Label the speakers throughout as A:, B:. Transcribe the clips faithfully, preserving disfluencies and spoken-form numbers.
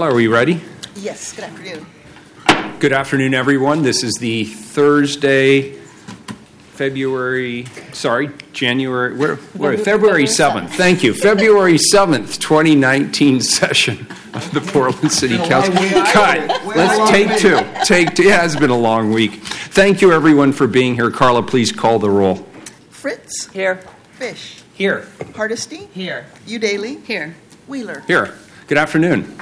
A: Are we ready?
B: Yes, good afternoon.
A: Good afternoon, everyone. This is the Thursday, February, sorry, January, where, where, February seventh. Thank you. February seventh, twenty nineteen session of the Portland City Council. Cut. Let's take two. Take two. It has been a long week. Thank you, everyone, for being here. Carla, please call the roll.
B: Fritz.
C: Here.
B: Fish.
A: Here.
B: Hardesty.
C: Here.
B: Udaly.
C: Here.
B: Wheeler.
A: Here. Good afternoon.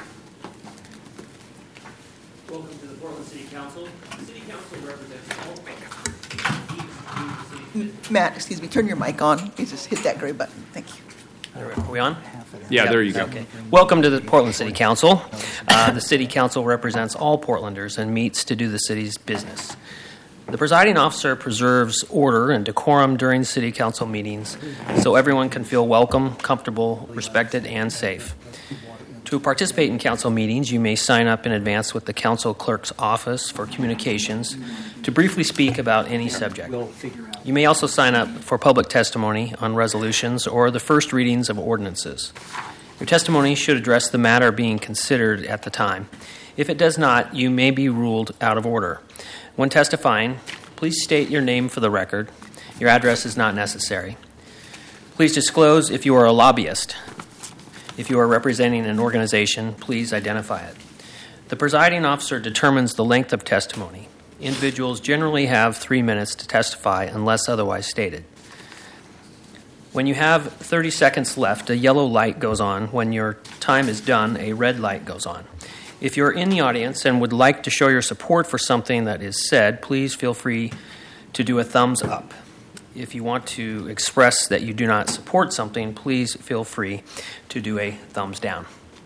D: Welcome to the Portland City Council. The City Council represents all Portlanders.
B: Matt, excuse me, turn your mic on. You just hit that gray button. Thank you.
D: Are we on?
A: Yeah,
D: Yep.
A: there you go.
D: Okay. Welcome to the Portland City Council. Uh, the City Council represents all Portlanders and meets to do the city's business. The presiding officer preserves order and decorum during City Council meetings so everyone can feel welcome, comfortable, respected, and safe. To participate in council meetings, you may sign up in advance with the council clerk's office for communications to briefly speak about any subject. You may also sign up for public testimony on resolutions or the first readings of ordinances. Your testimony should address the matter being considered at the time. If it does not, you may be ruled out of order. When testifying, please state your name for the record. Your address is not necessary. Please disclose if you are a lobbyist. If you are representing an organization, please identify it. The presiding officer determines the length of testimony. Individuals generally have three minutes to testify unless otherwise stated. When you have thirty seconds left, a yellow light goes on. When your time is done, a red light goes on. If you're in the audience and would like to show your support for something that is said, please feel free to do a thumbs up. If you want to express that you do not support something, please feel free to do a thumbs down.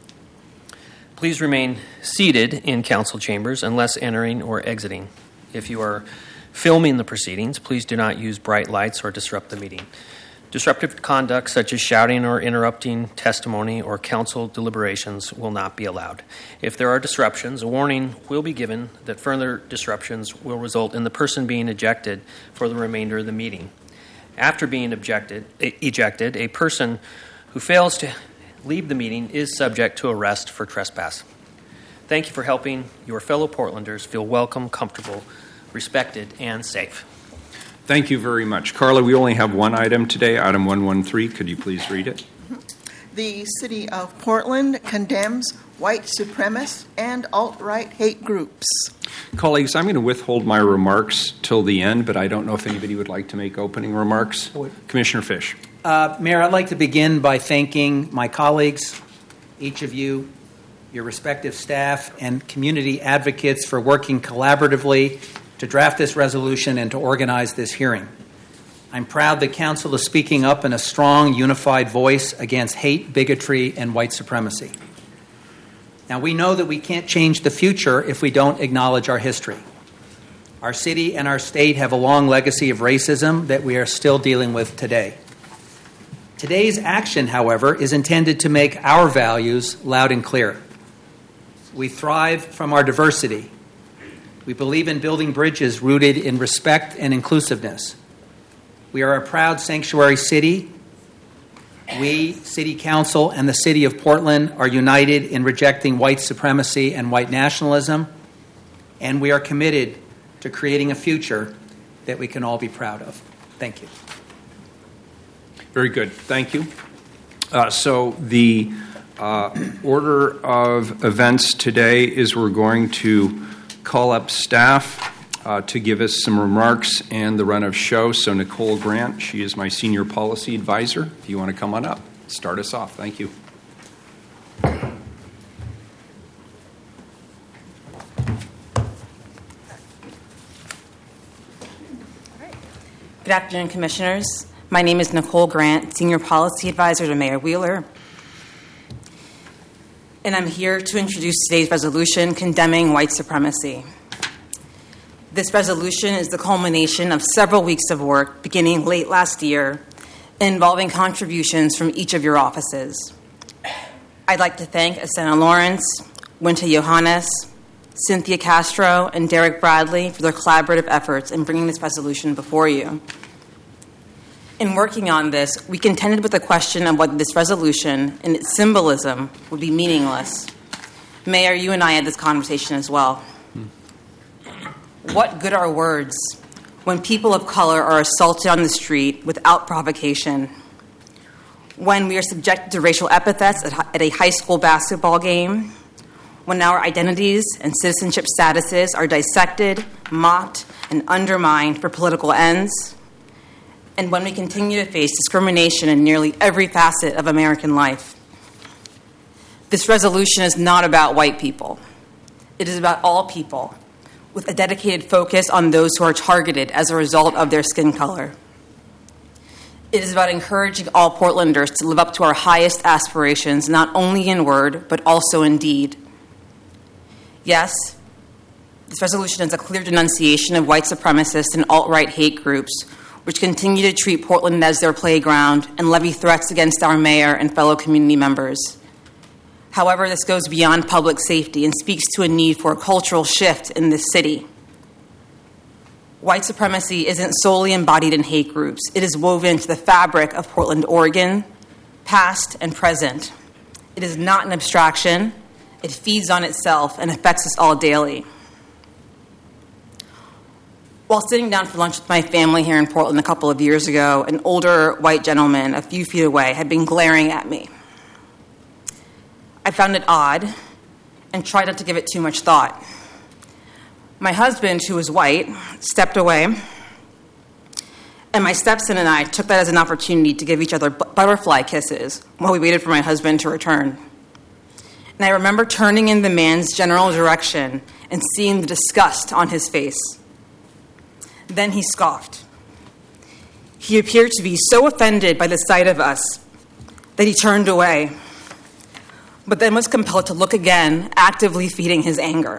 D: Please remain seated in council chambers unless entering or exiting. If you are filming the proceedings, please do not use bright lights or disrupt the meeting. Disruptive conduct such as shouting or interrupting testimony or council deliberations will not be allowed. If there are disruptions, a warning will be given that further disruptions will result in the person being ejected for the remainder of the meeting. After being objected, ejected, a person who fails to leave the meeting is subject to arrest for trespass. Thank you for helping your fellow Portlanders feel welcome, comfortable, respected, and safe.
A: Thank you very much. Carla, we only have one item today, item one one three. Could you please read it?
B: The City of Portland condemns white supremacist and alt-right hate groups.
A: Colleagues, I'm going to withhold my remarks till the end, but I don't know if anybody would like to make opening remarks. Commissioner Fish.
E: Uh, Mayor, I'd like to begin by thanking my colleagues, each of you, your respective staff, and community advocates for working collaboratively to draft this resolution and to organize this hearing. I'm proud that Council is speaking up in a strong, unified voice against hate, bigotry, and white supremacy. Now, we know that we can't change the future if we don't acknowledge our history. Our city and our state have a long legacy of racism that we are still dealing with today. Today's action, however, is intended to make our values loud and clear. We thrive from our diversity. We believe in building bridges rooted in respect and inclusiveness. We are a proud sanctuary city. We, City Council, and the City of Portland are united in rejecting white supremacy and white nationalism, and we are committed to creating a future that we can all be proud of. Thank you.
A: Very good. Thank you. Uh, so the uh, order of events today is we're going to call up staff uh, to give us some remarks and the run of show. So Nicole Grant, she is my senior policy advisor. If you want to come on up, start us off. Thank you.
F: Good afternoon, Commissioners. My name is Nicole Grant, Senior Policy Advisor to Mayor Wheeler. And I'm here to introduce today's resolution condemning white supremacy. This resolution is the culmination of several weeks of work beginning late last year involving contributions from each of your offices. I'd like to thank Asena Lawrence, Winta Johannes, Cynthia Castro, and Derek Bradley for their collaborative efforts in bringing this resolution before you. In working on this, we contended with the question of whether this resolution and its symbolism would be meaningless. Mayor, you and I had this conversation as well. What good are words when people of color are assaulted on the street without provocation? When we are subjected to racial epithets at a high school basketball game? When our identities and citizenship statuses are dissected, mocked, and undermined for political ends? And when we continue to face discrimination in nearly every facet of American life? This resolution is not about white people. It is about all people, with a dedicated focus on those who are targeted as a result of their skin color. It is about encouraging all Portlanders to live up to our highest aspirations, not only in word, but also in deed. Yes, this resolution is a clear denunciation of white supremacist and alt-right hate groups, which continue to treat Portland as their playground and levy threats against our mayor and fellow community members. However, this goes beyond public safety and speaks to a need for a cultural shift in this city. White supremacy isn't solely embodied in hate groups. It is woven into the fabric of Portland, Oregon, past and present. It is not an abstraction. It feeds on itself and affects us all daily. While sitting down for lunch with my family here in Portland a couple of years ago, an older white gentleman a few feet away had been glaring at me. I found it odd and tried not to give it too much thought. My husband, who was white, stepped away, and my stepson and I took that as an opportunity to give each other butterfly kisses while we waited for my husband to return. And I remember turning in the man's general direction and seeing the disgust on his face. Then he scoffed. He appeared to be so offended by the sight of us that he turned away, but then was compelled to look again, actively feeding his anger.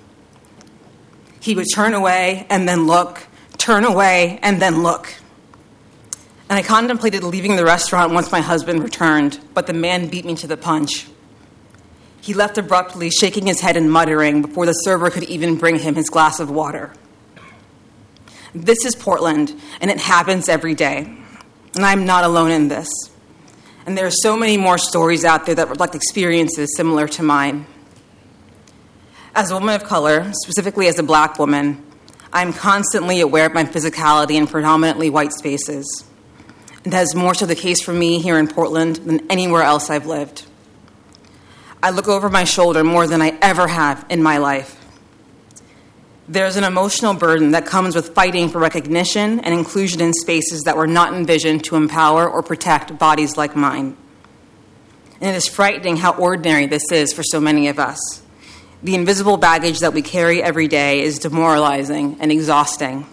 F: He would turn away and then look, turn away and then look. And I contemplated leaving the restaurant once my husband returned, but the man beat me to the punch. He left abruptly, shaking his head and muttering before the server could even bring him his glass of water. This is Portland, and it happens every day. And I'm not alone in this. And there are so many more stories out there that reflect experiences similar to mine. As a woman of color, specifically as a black woman, I'm constantly aware of my physicality in predominantly white spaces. And that is more so the case for me here in Portland than anywhere else I've lived. I look over my shoulder more than I ever have in my life. There's an emotional burden that comes with fighting for recognition and inclusion in spaces that were not envisioned to empower or protect bodies like mine. And it is frightening how ordinary this is for so many of us. The invisible baggage that we carry every day is demoralizing and exhausting.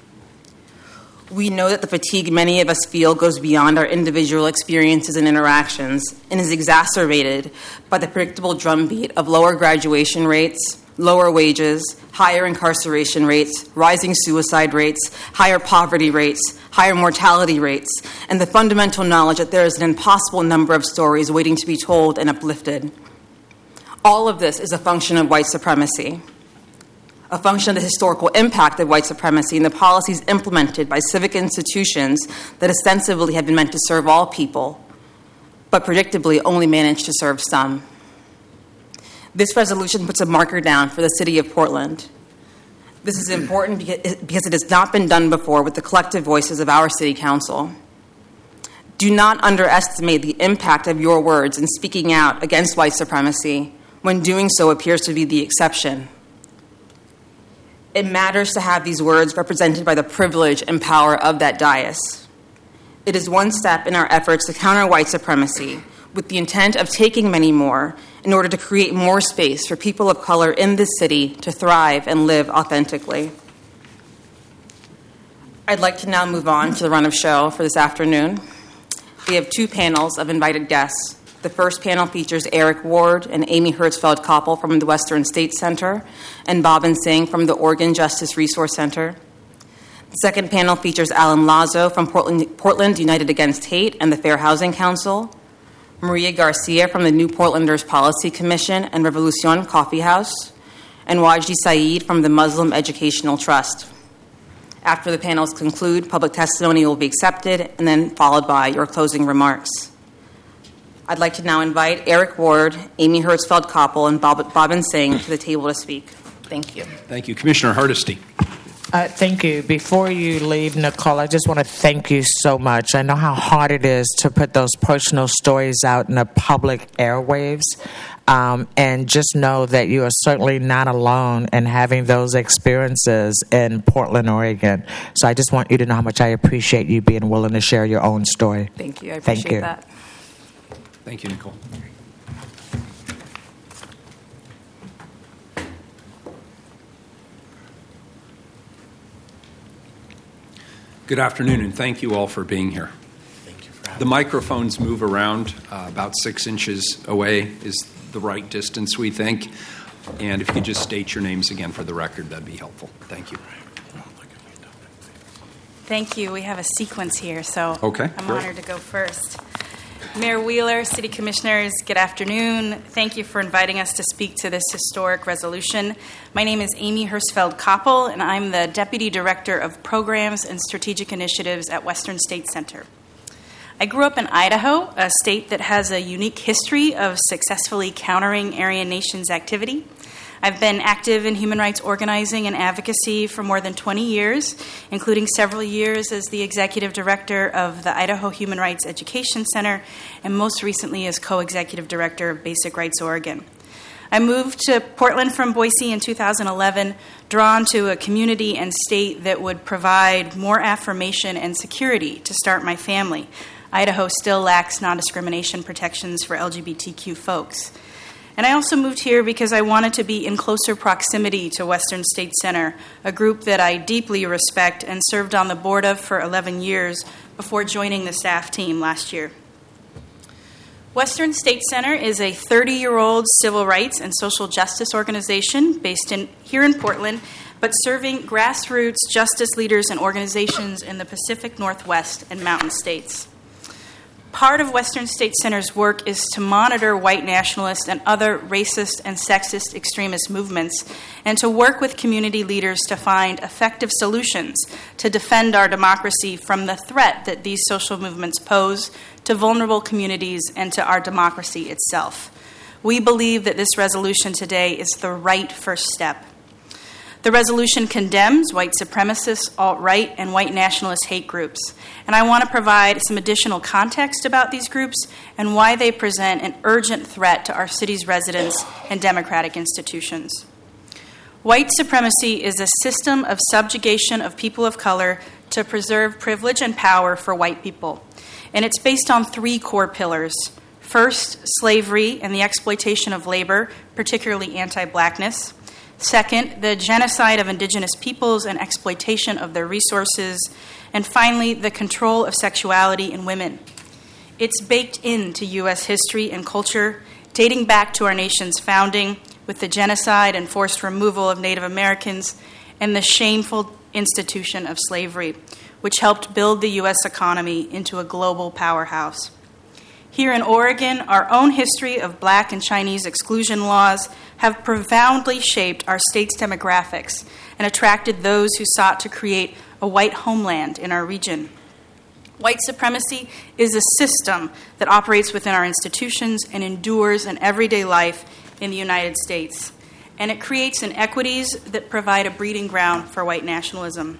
F: We know that the fatigue many of us feel goes beyond our individual experiences and interactions and is exacerbated by the predictable drumbeat of lower graduation rates, lower wages, higher incarceration rates, rising suicide rates, higher poverty rates, higher mortality rates, and the fundamental knowledge that there is an impossible number of stories waiting to be told and uplifted. All of this is a function of white supremacy, a function of the historical impact of white supremacy and the policies implemented by civic institutions that ostensibly have been meant to serve all people, but predictably only manage to serve some. This resolution puts a marker down for the city of Portland. This is important because it has not been done before with the collective voices of our city council. Do not underestimate the impact of your words in speaking out against white supremacy when doing so appears to be the exception. It matters to have these words represented by the privilege and power of that dais. It is one step in our efforts to counter white supremacy with the intent of taking many more in order to create more space for people of color in this city to thrive and live authentically. I'd like to now move on to the run of show for this afternoon. We have two panels of invited guests. The first panel features Eric Ward and Amy Hertzfeld-Koppel from the Western State Center and Bobin Singh from the Oregon Justice Resource Center. The second panel features Alan Lazo from Portland, Portland United Against Hate and the Fair Housing Council, Maria Garcia from the New Portlanders Policy Commission and Revolucion Coffee House, and Wajdi Saeed from the Muslim Educational Trust. After the panels conclude, public testimony will be accepted and then followed by your closing remarks. I'd like to now invite Eric Ward, Amy Hertzfeld-Koppel, and Bob, Bobbin Singh to the table to speak. Thank you.
A: Thank you. Commissioner Hardesty.
C: Uh, thank you. Before you leave, Nicole, I just want to thank you so much. I know how hard it is to put those personal stories out in the public airwaves. Um, and just know that you are certainly not alone in having those experiences in Portland, Oregon. So I just want you to know how much I appreciate you being willing to share your own story.
F: Thank you. I appreciate
C: Thank you.
F: that.
A: Thank you, Nicole. Good afternoon, and thank you all for being here.
G: Thank you for having
A: The microphones move around uh, about six inches away is the right distance, we think. And if you could just state your names again for the record, that'd be helpful. Thank you.
H: Thank you. We have a sequence here, so
A: Okay,
H: I'm
A: great.
H: honored to go first. Mayor Wheeler, City Commissioners, good afternoon. Thank you for inviting us to speak to this historic resolution. My name is Amy Hertzfeld-Koppel, and I'm the Deputy Director of Programs and Strategic Initiatives at Western State Center. I grew up in Idaho, a state that has a unique history of successfully countering Aryan Nations activity. I've been active in human rights organizing and advocacy for more than twenty years, including several years as the executive director of the Idaho Human Rights Education Center, and most recently as co-executive director of Basic Rights Oregon. I moved to Portland from Boise in two thousand eleven, drawn to a community and state that would provide more affirmation and security to start my family. Idaho still lacks non-discrimination protections for L G B T Q folks. And I also moved here because I wanted to be in closer proximity to Western State Center, a group that I deeply respect and served on the board of for eleven years before joining the staff team last year. Western State Center is a thirty-year-old civil rights and social justice organization based in here in Portland, but serving grassroots justice leaders and organizations in the Pacific Northwest and Mountain States. Part of Western State Center's work is to monitor white nationalist and other racist and sexist extremist movements, and to work with community leaders to find effective solutions to defend our democracy from the threat that these social movements pose to vulnerable communities and to our democracy itself. We believe that this resolution today is the right first step. The resolution condemns white supremacist, alt-right, and white nationalist hate groups. And I want to provide some additional context about these groups and why they present an urgent threat to our city's residents and democratic institutions. White supremacy is a system of subjugation of people of color to preserve privilege and power for white people. And it's based on three core pillars. First, slavery and the exploitation of labor, particularly anti-blackness. Second, the genocide of indigenous peoples and exploitation of their resources. And finally, the control of sexuality in women. It's baked into U S history and culture, dating back to our nation's founding with the genocide and forced removal of Native Americans and the shameful institution of slavery, which helped build the U S economy into a global powerhouse. Here in Oregon, our own history of Black and Chinese exclusion laws have profoundly shaped our state's demographics and attracted those who sought to create a white homeland in our region. White supremacy is a system that operates within our institutions and endures in everyday life in the United States. And it creates inequities that provide a breeding ground for white nationalism.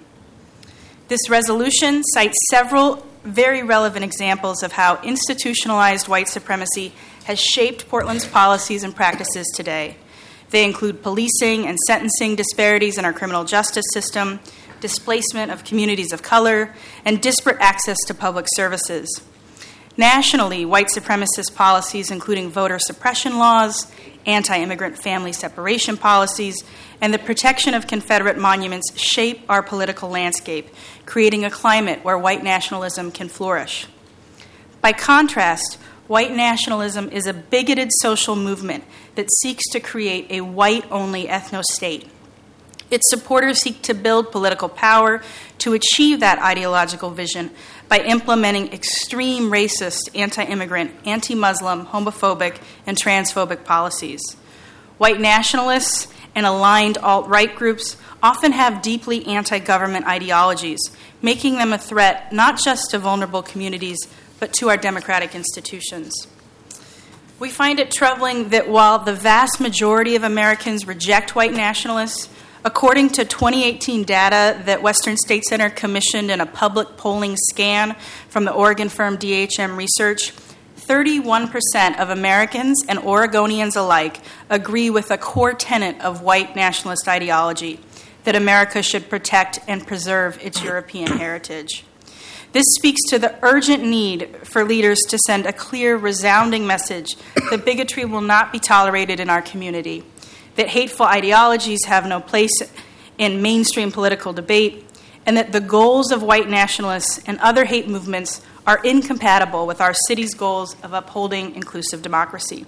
H: This resolution cites several very relevant examples of how institutionalized white supremacy has shaped Portland's policies and practices today. They include policing and sentencing disparities in our criminal justice system, displacement of communities of color, and disparate access to public services. Nationally, white supremacist policies, including voter suppression laws, anti-immigrant family separation policies, and the protection of Confederate monuments, shape our political landscape, creating a climate where white nationalism can flourish. By contrast, white nationalism is a bigoted social movement that seeks to create a white-only ethno-state. Its supporters seek to build political power to achieve that ideological vision by implementing extreme racist, anti-immigrant, anti-Muslim, homophobic, and transphobic policies. White nationalists and aligned alt-right groups often have deeply anti-government ideologies, making them a threat not just to vulnerable communities, but to our democratic institutions. We find it troubling that while the vast majority of Americans reject white nationalists, according to twenty eighteen data that Western State Center commissioned in a public polling scan from the Oregon firm D H M Research, thirty-one percent of Americans and Oregonians alike agree with a core tenet of white nationalist ideology, that America should protect and preserve its European heritage. This speaks to the urgent need for leaders to send a clear, resounding message that bigotry will not be tolerated in our community, that hateful ideologies have no place in mainstream political debate, and that the goals of white nationalists and other hate movements are incompatible with our city's goals of upholding inclusive democracy.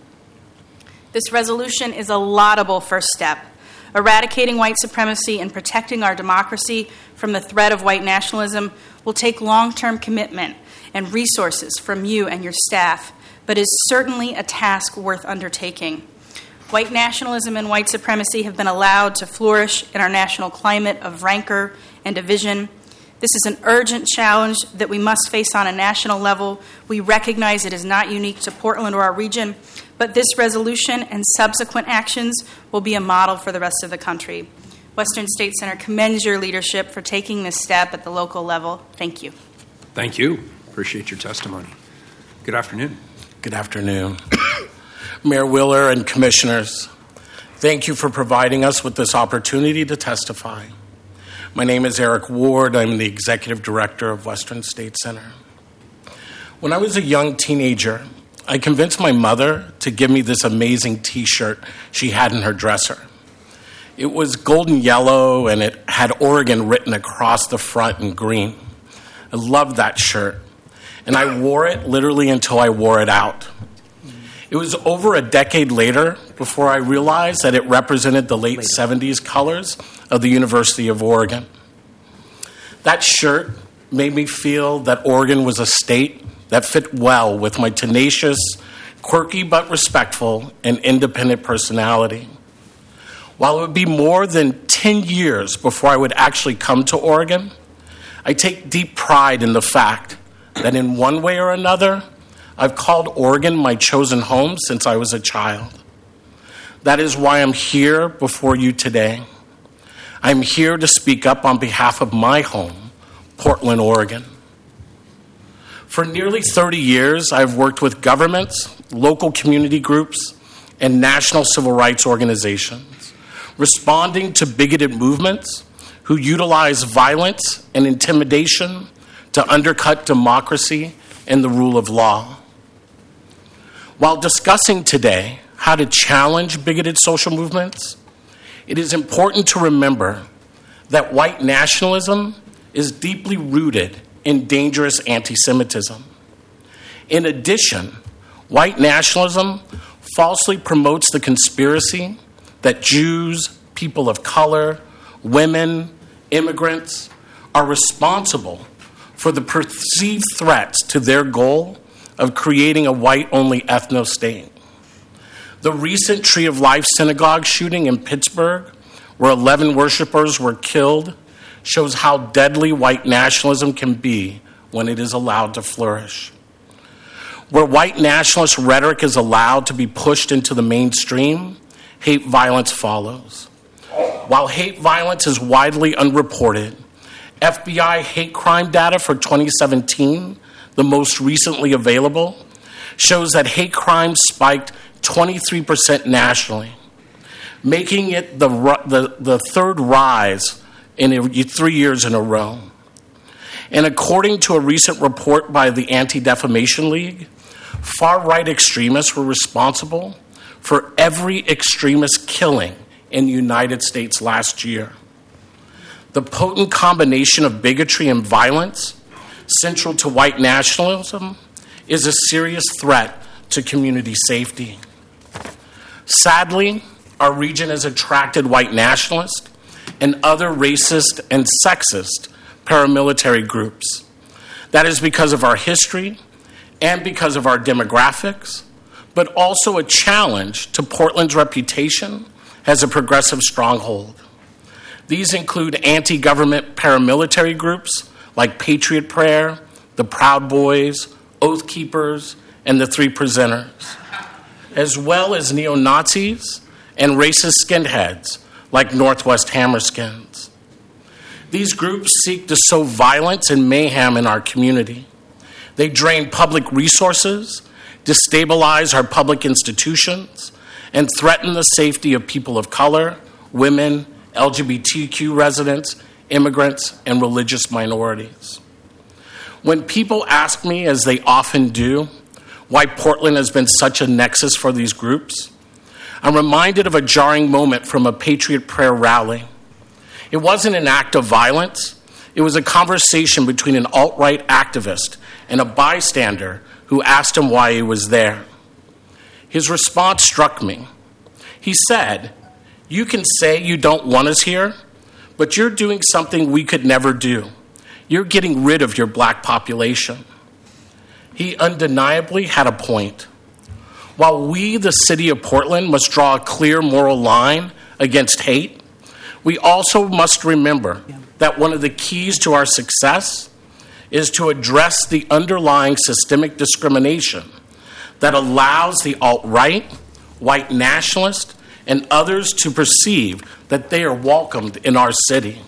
H: This resolution is a laudable first step. Eradicating white supremacy and protecting our democracy from the threat of white nationalism will take long-term commitment and resources from you and your staff, but is certainly a task worth undertaking. White nationalism and white supremacy have been allowed to flourish in our national climate of rancor and division. This is an urgent challenge that we must face on a national level. We recognize it is not unique to Portland or our region, but this resolution and subsequent actions will be a model for the rest of the country. Western State Center commends your leadership for taking this step at the local level. Thank you.
A: Thank you. Appreciate your testimony. Good afternoon.
G: Good afternoon. Mayor Wheeler and commissioners, thank you for providing us with this opportunity to testify. My name is Eric Ward. I'm the executive director of Western State Center. When I was a young teenager, I convinced my mother to give me this amazing T-shirt she had in her dresser. It was golden yellow, and it had Oregon written across the front in green. I loved that shirt, and I wore it literally until I wore it out. It was over a decade later before I realized that it represented the late seventies colors of the University of Oregon. That shirt made me feel that Oregon was a state that fit well with my tenacious, quirky but respectful, and independent personality. While it would be more than ten years before I would actually come to Oregon, I take deep pride in the fact that in one way or another, I've called Oregon my chosen home since I was a child. That is why I'm here before you today. I'm here to speak up on behalf of my home, Portland, Oregon. For nearly thirty years, I've worked with governments, local community groups, and national civil rights organizations, responding to bigoted movements who utilize violence and intimidation to undercut democracy and the rule of law. While discussing today how to challenge bigoted social movements, it is important to remember that white nationalism is deeply rooted in dangerous anti-Semitism. In addition, white nationalism falsely promotes the conspiracy that Jews, people of color, women, immigrants are responsible for the perceived threats to their goal of creating a white-only ethno-state. The recent Tree of Life synagogue shooting in Pittsburgh, where eleven worshipers were killed, shows how deadly white nationalism can be when it is allowed to flourish. Where white nationalist rhetoric is allowed to be pushed into the mainstream, hate violence follows. While hate violence is widely unreported, F B I hate crime data for twenty seventeen, the most recently available, shows that hate crimes spiked twenty-three percent nationally, making it the, the, the third rise in a, three years in a row. And according to a recent report by the Anti-Defamation League, far-right extremists were responsible for every extremist killing in the United States last year. The potent combination of bigotry and violence central to white nationalism is a serious threat to community safety. Sadly, our region has attracted white nationalists and other racist and sexist paramilitary groups. That is because of our history and because of our demographics, but also a challenge to Portland's reputation as a progressive stronghold. These include anti-government paramilitary groups like Patriot Prayer, the Proud Boys, Oath Keepers, and the Three Presenters. as well as neo-Nazis and racist skinheads like Northwest Hammerskins. These groups seek to sow violence and mayhem in our community. They drain public resources, destabilize our public institutions, and threaten the safety of people of color, women, L G B T Q residents, immigrants, and religious minorities. When people ask me, as they often do, why Portland has been such a nexus for these groups, I'm reminded of a jarring moment from a Patriot Prayer rally. It wasn't an act of violence. It was a conversation between an alt-right activist and a bystander who asked him why he was there. His response struck me. He said, "You can say you don't want us here, but you're doing something we could never do. You're getting rid of your black population." He undeniably had a point. While we, the city of Portland, must draw a clear moral line against hate, we also must remember that one of the keys to our success is to address the underlying systemic discrimination that allows the alt-right, white nationalist, and others to perceive that they are welcomed in our city.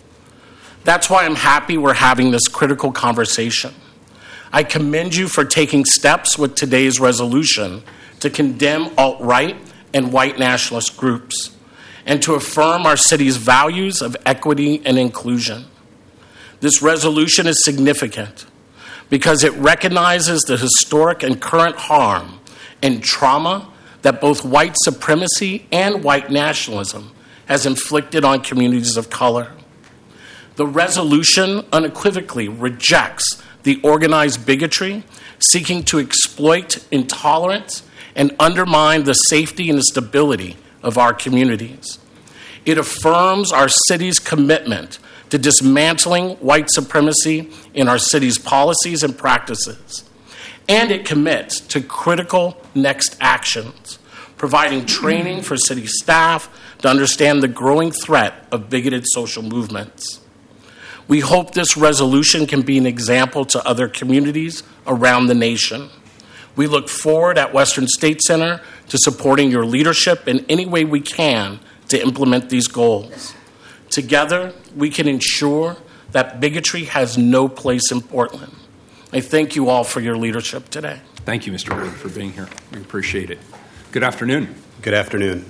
G: That's why I'm happy we're having this critical conversation. I commend you for taking steps with today's resolution to condemn alt-right and white nationalist groups and to affirm our city's values of equity and inclusion. This resolution is significant because it recognizes the historic and current harm and trauma that both white supremacy and white nationalism has inflicted on communities of color. The resolution unequivocally rejects the organized bigotry seeking to exploit intolerance and undermine the safety and stability of our communities. It affirms our city's commitment to dismantling white supremacy in our city's policies and practices. And it commits to critical next actions, providing training for city staff to understand the growing threat of bigoted social movements. We hope this resolution can be an example to other communities around the nation. We look forward at Western State Center to supporting your leadership in any way we can to implement these goals. Together, we can ensure that bigotry has no place in Portland. I thank you all for your leadership today.
A: Thank you, Mister Ward, for being here. We appreciate it. Good afternoon.
I: Good afternoon.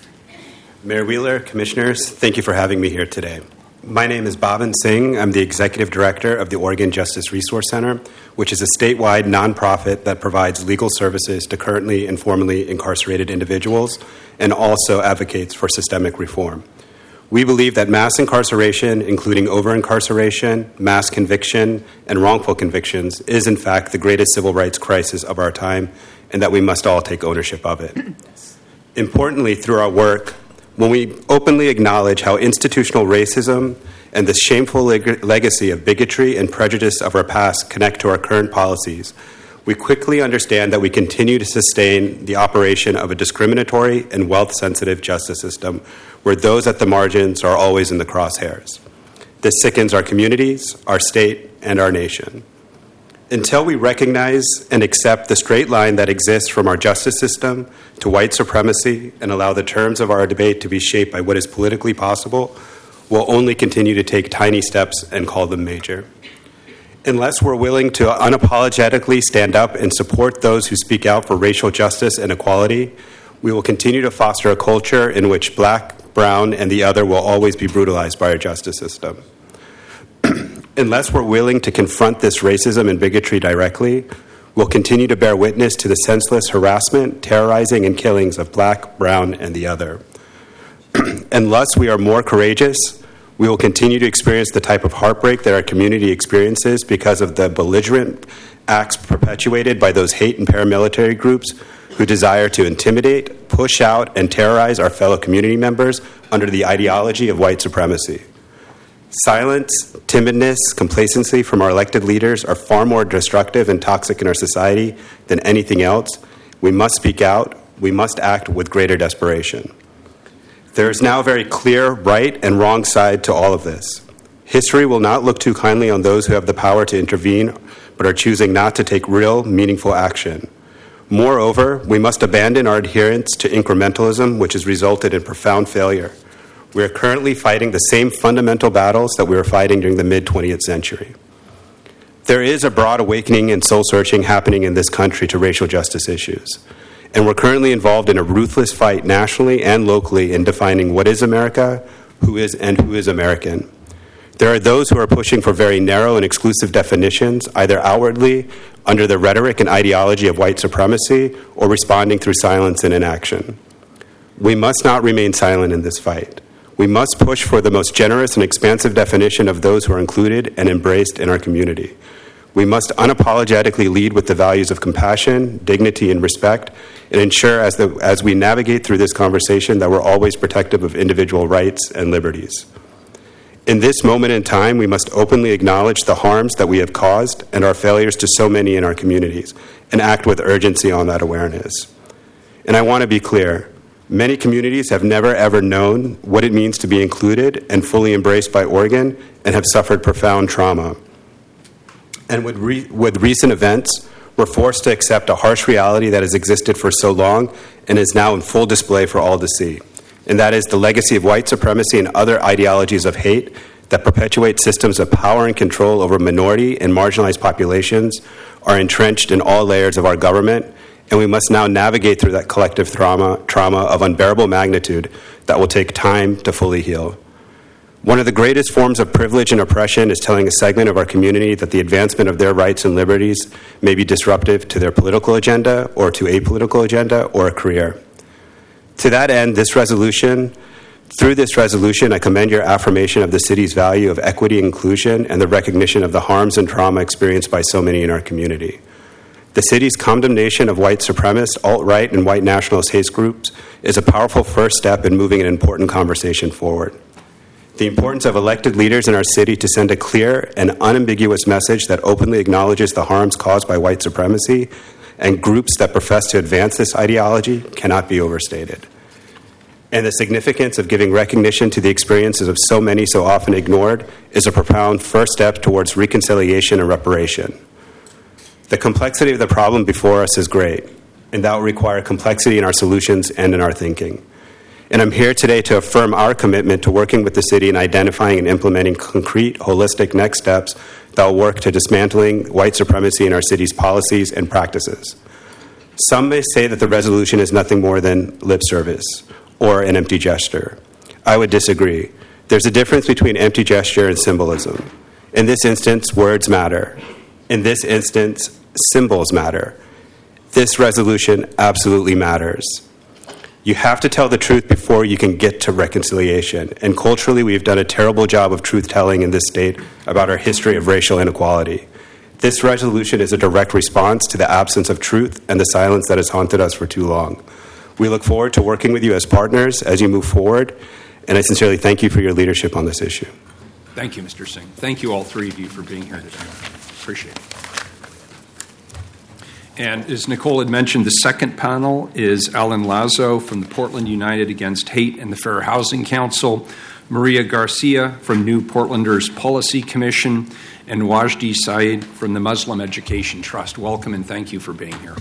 I: Mayor Wheeler, commissioners, thank you for having me here today. My name is Bhavan Singh. I'm the Executive Director of the Oregon Justice Resource Center, which is a statewide nonprofit that provides legal services to currently and formerly incarcerated individuals and also advocates for systemic reform. We believe that mass incarceration, including over-incarceration, mass conviction, and wrongful convictions, is in fact the greatest civil rights crisis of our time, and that we must all take ownership of it. Importantly, through our work, when we openly acknowledge how institutional racism and the shameful leg- legacy of bigotry and prejudice of our past connect to our current policies, we quickly understand that we continue to sustain the operation of a discriminatory and wealth-sensitive justice system where those at the margins are always in the crosshairs. This sickens our communities, our state, and our nation. Until we recognize and accept the straight line that exists from our justice system to white supremacy and allow the terms of our debate to be shaped by what is politically possible, we'll only continue to take tiny steps and call them major. Unless we're willing to unapologetically stand up and support those who speak out for racial justice and equality, we will continue to foster a culture in which black, brown, and the other will always be brutalized by our justice system. Unless we're willing to confront this racism and bigotry directly, we'll continue to bear witness to the senseless harassment, terrorizing, and killings of black, brown, and the other. Unless we are more courageous, we will continue to experience the type of heartbreak that our community experiences because of the belligerent acts perpetuated by those hate and paramilitary groups who desire to intimidate, push out, and terrorize our fellow community members under the ideology of white supremacy. Silence, timidness, complacency from our elected leaders are far more destructive and toxic in our society than anything else. We must speak out. We must act with greater desperation. There is now a very clear right and wrong side to all of this. History will not look too kindly on those who have the power to intervene but are choosing not to take real, meaningful action. Moreover, we must abandon our adherence to incrementalism, which has resulted in profound failure. We are currently fighting the same fundamental battles that we were fighting during the mid-twentieth century. There is a broad awakening and soul-searching happening in this country to racial justice issues, and we're currently involved in a ruthless fight nationally and locally in defining what is America, who is and who is American. There are those who are pushing for very narrow and exclusive definitions, either outwardly under the rhetoric and ideology of white supremacy or responding through silence and inaction. We must not remain silent in this fight. We must push for the most generous and expansive definition of those who are included and embraced in our community. We must unapologetically lead with the values of compassion, dignity, and respect, and ensure as, the, as we navigate through this conversation that we're always protective of individual rights and liberties. In this moment in time, we must openly acknowledge the harms that we have caused and our failures to so many in our communities, and act with urgency on that awareness. And I want to be clear, many communities have never ever known what it means to be included and fully embraced by Oregon and have suffered profound trauma. And with, re- with recent events, we're forced to accept a harsh reality that has existed for so long and is now in full display for all to see. And that is the legacy of white supremacy and other ideologies of hate that perpetuate systems of power and control over minority and marginalized populations are entrenched in all layers of our government, and we must now navigate through that collective trauma, trauma of unbearable magnitude that will take time to fully heal. One of the greatest forms of privilege and oppression is telling a segment of our community that the advancement of their rights and liberties may be disruptive to their political agenda or to a political agenda or a career. To that end, this resolution, through this resolution, I commend your affirmation of the city's value of equity and inclusion and the recognition of the harms and trauma experienced by so many in our community. The city's condemnation of white supremacist, alt-right, and white nationalist hate groups is a powerful first step in moving an important conversation forward. The importance of elected leaders in our city to send a clear and unambiguous message that openly acknowledges the harms caused by white supremacy and groups that profess to advance this ideology cannot be overstated. And the significance of giving recognition to the experiences of so many so often ignored is a profound first step towards reconciliation and reparation. The complexity of the problem before us is great, and that will require complexity in our solutions and in our thinking. And I'm here today to affirm our commitment to working with the city in identifying and implementing concrete, holistic next steps that will work to dismantling white supremacy in our city's policies and practices. Some may say that the resolution is nothing more than lip service or an empty gesture. I would disagree. There's a difference between empty gesture and symbolism. In this instance, words matter. In this instance, symbols matter. This resolution absolutely matters. You have to tell the truth before you can get to reconciliation. And culturally, we've done a terrible job of truth-telling in this state about our history of racial inequality. This resolution is a direct response to the absence of truth and the silence that has haunted us for too long. We look forward to working with you as partners as you move forward, and I sincerely thank you for your leadership on this issue.
A: Thank you, Mister Singh. Thank you, all three of you, for being here today. Appreciate it. And as Nicole had mentioned, the second panel is Alan Lazo from the Portland United Against Hate and the Fair Housing Council, Maria Garcia from New Portlanders Policy Commission, and Wajdi Saeed from the Muslim Education Trust. Welcome and thank you for being here.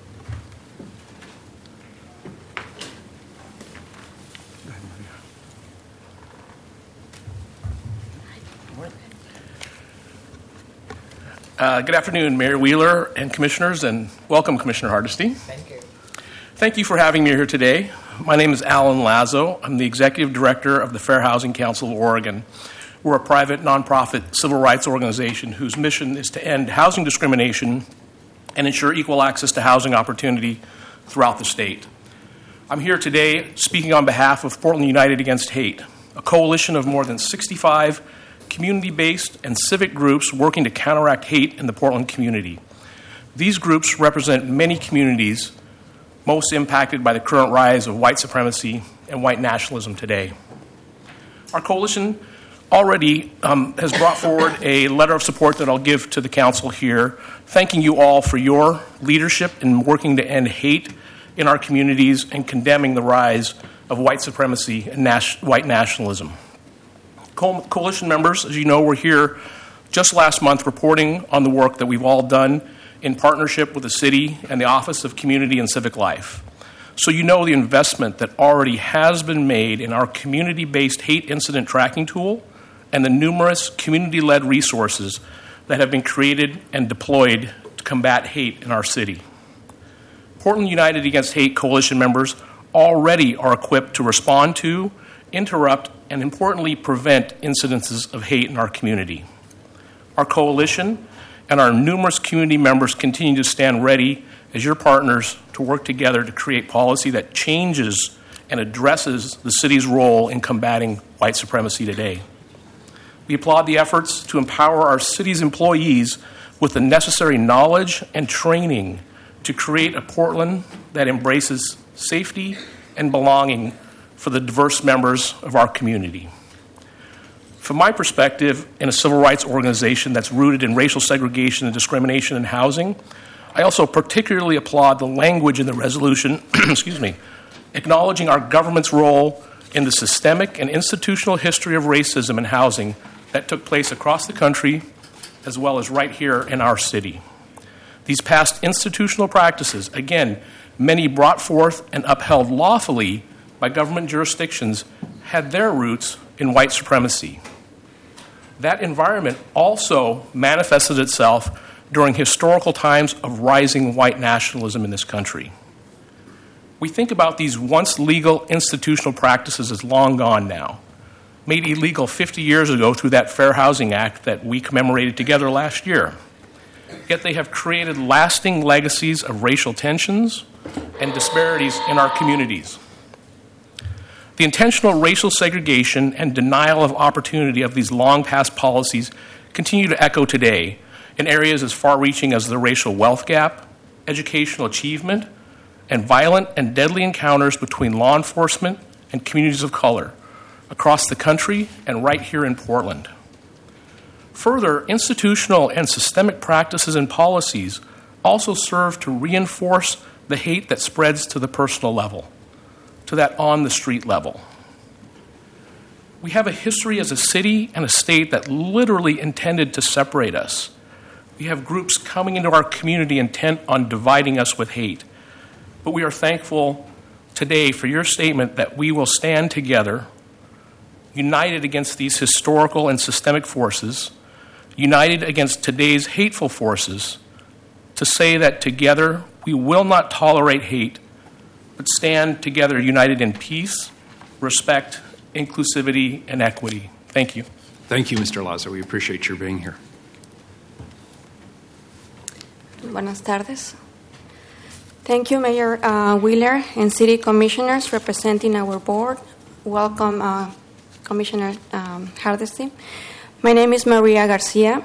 J: Uh, good afternoon, Mayor Wheeler and commissioners, and welcome, Commissioner Hardesty.
C: Thank you.
J: Thank you for having me here today. My name is Alan Lazo. I'm the Executive Director of the Fair Housing Council of Oregon. We're a private, nonprofit civil rights organization whose mission is to end housing discrimination and ensure equal access to housing opportunity throughout the state. I'm here today speaking on behalf of Portland United Against Hate, a coalition of more than sixty-five community-based and civic groups working to counteract hate in the Portland community. These groups represent many communities most impacted by the current rise of white supremacy and white nationalism today. Our coalition already um, has brought forward a letter of support that I'll give to the council here, thanking you all for your leadership in working to end hate in our communities and condemning the rise of white supremacy and nas- white nationalism. Coalition members, as you know, were here just last month reporting on the work that we've all done in partnership with the city and the Office of Community and Civic Life. So you know the investment that already has been made in our community-based hate incident tracking tool and the numerous community-led resources that have been created and deployed to combat hate in our city. Portland United Against Hate Coalition members already are equipped to respond to, interrupt, and importantly, prevent incidences of hate in our community. Our coalition and our numerous community members continue to stand ready as your partners to work together to create policy that changes and addresses the city's role in combating white supremacy today. We applaud the efforts to empower our city's employees with the necessary knowledge and training to create a Portland that embraces safety and belonging for the diverse members of our community. From my perspective, in a civil rights organization that's rooted in racial segregation and discrimination in housing, I also particularly applaud the language in the resolution, excuse me, acknowledging our government's role in the systemic and institutional history of racism in housing that took place across the country, as well as right here in our city. These past institutional practices, again, many brought forth and upheld lawfully by government jurisdictions, had their roots in white supremacy. That environment also manifested itself during historical times of rising white nationalism in this country. We think about these once legal institutional practices as long gone now, made illegal fifty years ago through that Fair Housing Act that we commemorated together last year. Yet they have created lasting legacies of racial tensions and disparities in our communities. The intentional racial segregation and denial of opportunity of these long-past policies continue to echo today in areas as far-reaching as the racial wealth gap, educational achievement, and violent and deadly encounters between law enforcement and communities of color across the country and right here in Portland. Further, institutional and systemic practices and policies also serve to reinforce the hate that spreads to the personal level, to that on-the-street level. We have a history as a city and a state that literally intended to separate us. We have groups coming into our community intent on dividing us with hate. But we are thankful today for your statement that we will stand together, united against these historical and systemic forces, united against today's hateful forces, to say that together we will not tolerate hate, but stand together united in peace, respect, inclusivity, and equity. Thank you.
A: Thank you, Mister Lazo. We appreciate your being here.
K: Buenas tardes. Thank you, Mayor uh, Wheeler and City Commissioners representing our board. Welcome, uh, Commissioner um, Hardesty. My name is Maria Garcia.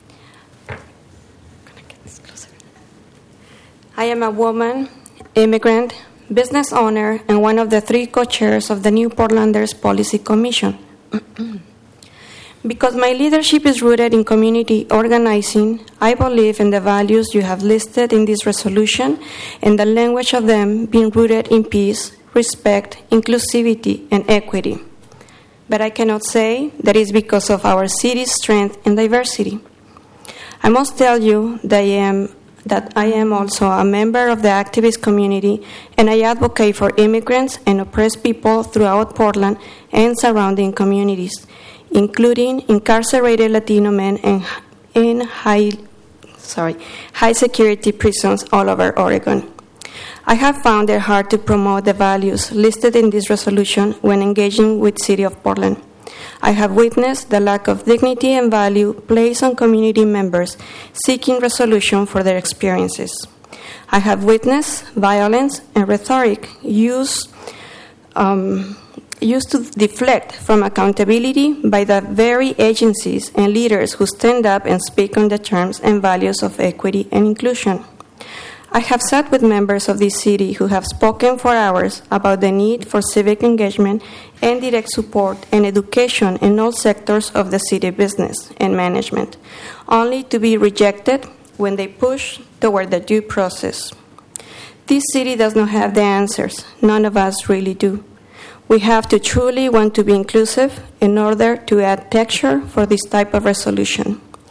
K: I am a woman, immigrant, business owner, and one of the three co-chairs of the New Portlanders Policy Commission. Because my leadership is rooted in community organizing, I believe in the values you have listed in this resolution and the language of them being rooted in peace, respect, inclusivity, and equity. But I cannot say that it's because of our city's strength and diversity. I must tell you that I am that I am also a member of the activist community, and I advocate for immigrants and oppressed people throughout Portland and surrounding communities, including incarcerated Latino men and in high, sorry, high security prisons all over Oregon. I have found it hard to promote the values listed in this resolution when engaging with City of Portland. I have witnessed the lack of dignity and value placed on community members seeking resolution for their experiences. I have witnessed violence and rhetoric used, um, used to deflect from accountability by the very agencies and leaders who stand up and speak on the terms and values of equity and inclusion. I have sat with members of this city who have spoken for hours about the need for civic engagement and direct support and education in all sectors of the city business and management, only to be rejected when they push toward the due process. This city does not have the answers. None of us really do. We have to truly want to be inclusive in order to add texture for this type of resolution.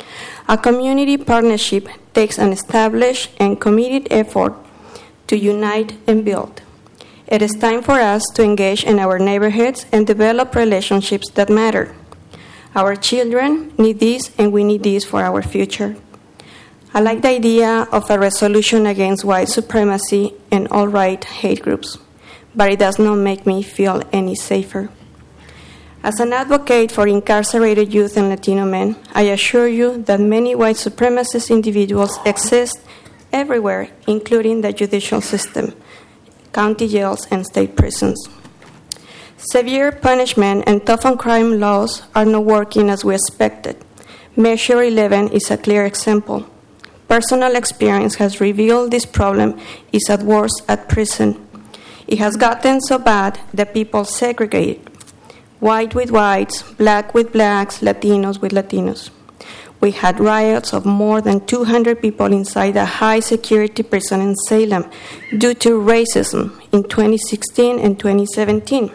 K: A community partnership takes an established and committed effort to unite and build. It is time for us to engage in our neighborhoods and develop relationships that matter. Our children need this, and we need this for our future. I like the idea of a resolution against white supremacy and alt-right hate groups, but it does not make me feel any safer. As an advocate for incarcerated youth and Latino men, I assure you that many white supremacist individuals exist everywhere, including the judicial system, county jails, and state prisons. Severe punishment and tough on crime laws are not working as we expected. Measure eleven is a clear example. Personal experience has revealed this problem is at worst at prison. It has gotten so bad that people segregate, white with whites, black with blacks, Latinos with Latinos. We had riots of more than two hundred people inside a high-security prison in Salem due to racism in twenty sixteen and twenty seventeen.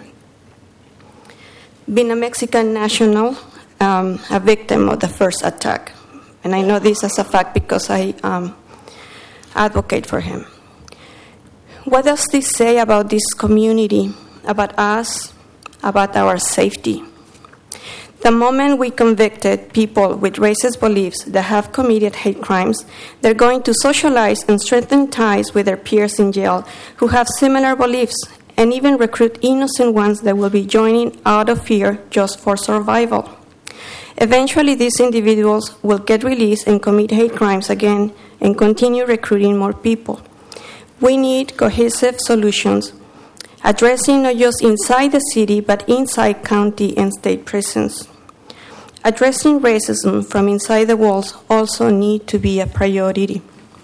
K: Being a Mexican national, um, a victim of the first attack, and I know this as a fact because I um, advocate for him. What does this say about this community, about us, about our safety? The moment we convicted people with racist beliefs that have committed hate crimes, they're going to socialize and strengthen ties with their peers in jail who have similar beliefs, and even recruit innocent ones that will be joining out of fear just for survival. Eventually, these individuals will get released and commit hate crimes again and continue recruiting more people. We need cohesive solutions, addressing not just inside the city, but inside county and state prisons. Addressing racism from inside the walls also need to be a priority.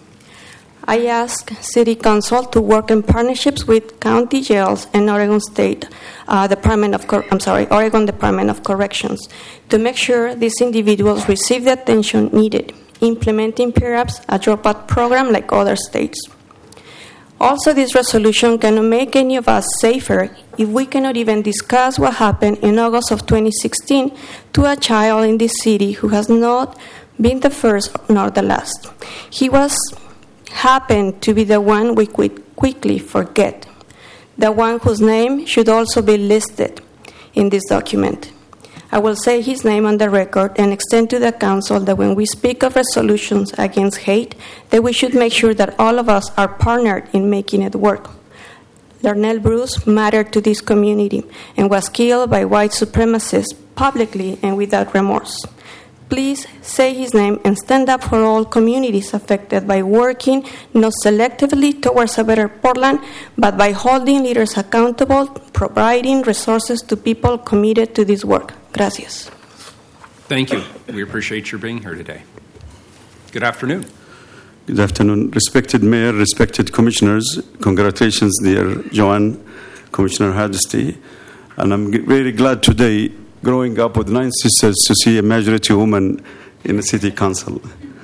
K: I ask City Council to work in partnerships with county jails and Oregon State uh, Department of Cor- I'm sorry, Oregon Department of Corrections to make sure these individuals receive the attention needed, implementing perhaps a dropout program like other states. Also, this resolution cannot make any of us safer if we cannot even discuss what happened in August of twenty sixteen to a child in this city who has not been the first nor the last. He was happened to be the one we quick, quickly forget, the one whose name should also be listed in this document. I will say his name on the record and extend to the Council that when we speak of resolutions against hate, that we should make sure that all of us are partnered in making it work. Darnell Bruce mattered to this community and was killed by white supremacists publicly and without remorse. Please say his name and stand up for all communities affected by working not selectively towards a better Portland, but by holding leaders accountable, providing resources to people committed to this work. Gracias.
A: Thank you. We appreciate your being here today. Good afternoon.
L: Good afternoon. Respected Mayor, respected Commissioners, congratulations, dear Joanne, Commissioner Hardesty. And I'm very glad today, growing up with nine sisters, to see a majority woman in the City Council.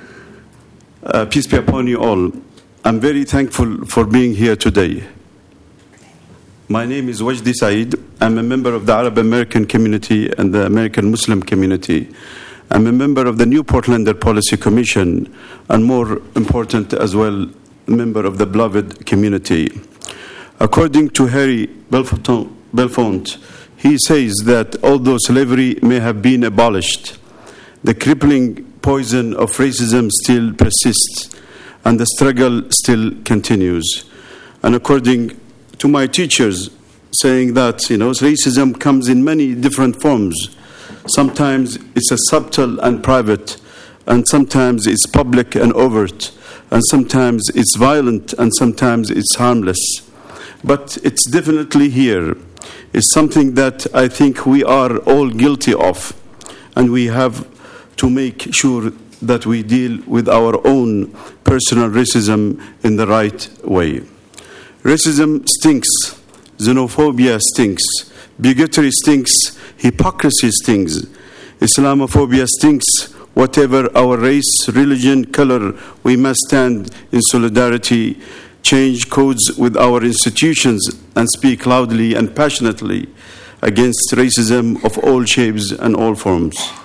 L: Uh, peace be upon you all. I'm very thankful for being here today. My name is Wajdi Saeed. I'm a member of the Arab American community and the American Muslim community. I'm a member of the New Portlander Policy Commission, and more important as well, a member of the Beloved community. According to Harry Belafonte, he says that although slavery may have been abolished, the crippling poison of racism still persists, and the struggle still continues. And according to my teachers, saying that, you know, racism comes in many different forms. Sometimes it's a subtle and private, and sometimes it's public and overt, and sometimes it's violent, and sometimes it's harmless. But it's definitely here. It's something that I think we are all guilty of, and we have to make sure that we deal with our own personal racism in the right way. Racism stinks, xenophobia stinks, bigotry stinks, hypocrisy stinks, Islamophobia stinks. Whatever our race, religion, color, we must stand in solidarity, change codes with our institutions, and speak loudly and passionately against racism of all shapes and all forms.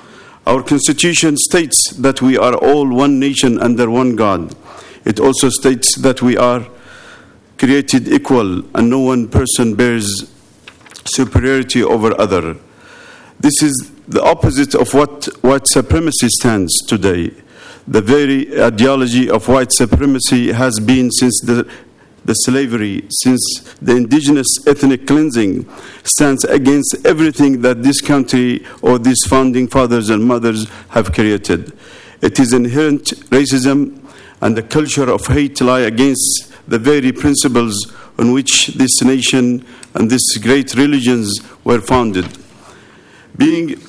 L: Our Constitution states that we are all one nation under one God. It also states that we are created equal and no one person bears superiority over other. This is the opposite of what white supremacy stands today. The very ideology of white supremacy has been since the, the slavery, since the indigenous ethnic cleansing, stands against everything that this country or these founding fathers and mothers have created. It is inherent racism and the culture of hate lie against the very principles on which this nation and these great religions were founded. Being,